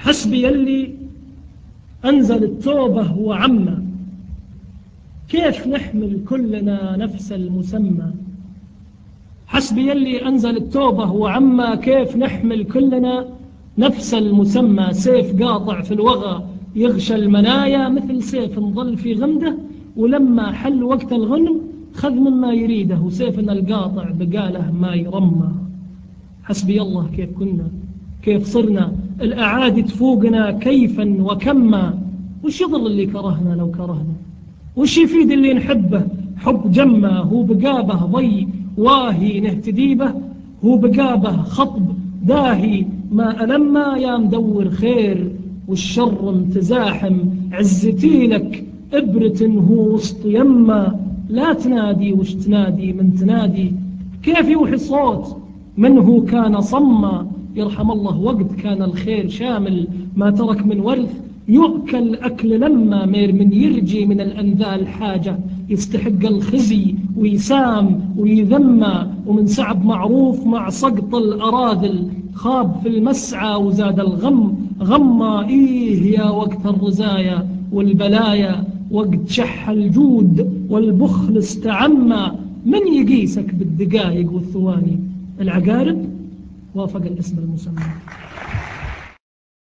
حسبي اللي أنزل التوبة وعمّا، كيف نحمل كلنا نفس المسمى. حسبي اللي أنزل التوبة وعمّا، كيف نحمل كلنا نفس المسمى. سيف قاطع في الوغى يغشى المنايا، مثل سيف نظل في غمده، ولما حل وقت الغنم خذ مما يريده، وسيفنا القاطع بقاله ما يرمى. حسبي الله كيف كنا كيف صرنا، الأعادي تفوقنا كيفا وكما. وش يضر اللي كرهنا لو كرهنا، وش يفيد اللي نحبه حب جمه. هو بقابه ضي واهي نهتدي به، هو بقابه خطب داهي ما ألما. يا مدور خير والشر متزاحم، عزتي لك إبرة هو وسط يما. لا تنادي وش تنادي من تنادي، كيف يوحي صوت من هو كان صما. يرحم الله وقت كان الخير شامل، ما ترك من ورث يؤكل أكل لما. مير من يرجي من الأنذال حاجة، يستحق الخزي ويسام ويذمى. ومن سعب معروف مع سقط الأراذل، خاب في المسعى وزاد الغم غمّا. إيه يا وقت الرزايا والبلايا، وقت شح الجود والبخل استعمى. من يقيسك بالدقائق والثواني، العقارب وافق الاسم المسمى.